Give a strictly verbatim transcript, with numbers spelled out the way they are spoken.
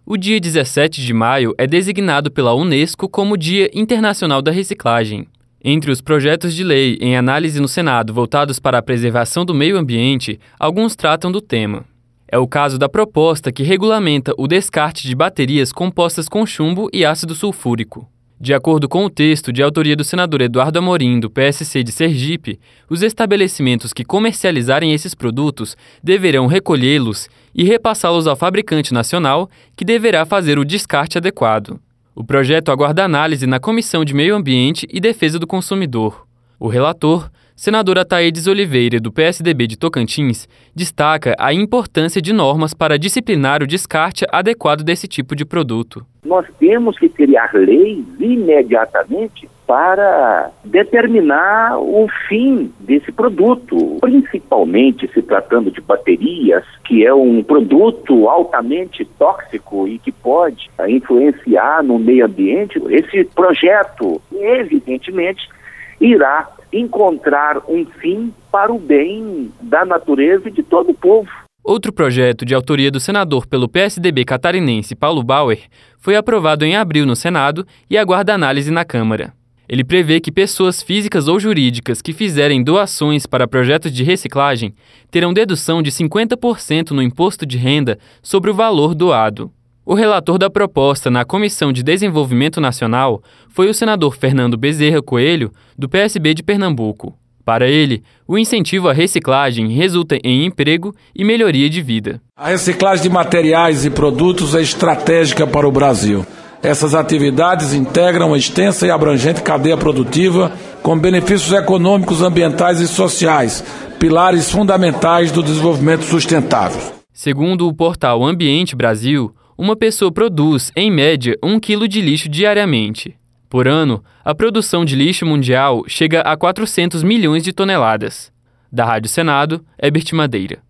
O dia dezessete de maio é designado pela Unesco como Dia Internacional da Reciclagem. Entre os projetos de lei em análise no Senado voltados para a preservação do meio ambiente, alguns tratam do tema. É o caso da proposta que regulamenta o descarte de baterias compostas com chumbo e ácido sulfúrico. De acordo com o texto de autoria do senador Eduardo Amorim, do P S C de Sergipe, os estabelecimentos que comercializarem esses produtos deverão recolhê-los e repassá-los ao fabricante nacional, que deverá fazer o descarte adequado. O projeto aguarda análise na Comissão de Meio Ambiente e Defesa do Consumidor. O relator, senador Ataídes Oliveira, do P S D B de Tocantins, destaca a importância de normas para disciplinar o descarte adequado desse tipo de produto. Nós temos que criar leis imediatamente para determinar o fim desse produto, principalmente se tratando de baterias, que é um produto altamente tóxico e que pode influenciar no meio ambiente. Esse projeto, evidentemente, irá encontrar um fim para o bem da natureza e de todo o povo. Outro projeto de autoria do senador pelo P S D B catarinense Paulo Bauer foi aprovado em abril no Senado e aguarda análise na Câmara. Ele prevê que pessoas físicas ou jurídicas que fizerem doações para projetos de reciclagem terão dedução de cinquenta por cento no imposto de renda sobre o valor doado. O relator da proposta na Comissão de Desenvolvimento Nacional foi o senador Fernando Bezerra Coelho, do P S B de Pernambuco. Para ele, o incentivo à reciclagem resulta em emprego e melhoria de vida. A reciclagem de materiais e produtos é estratégica para o Brasil. Essas atividades integram uma extensa e abrangente cadeia produtiva com benefícios econômicos, ambientais e sociais, pilares fundamentais do desenvolvimento sustentável. Segundo o portal Ambiente Brasil, uma pessoa produz, em média, um quilo de lixo diariamente. Por ano, a produção de lixo mundial chega a quatrocentos milhões de toneladas. Da Rádio Senado, Herbert Madeira.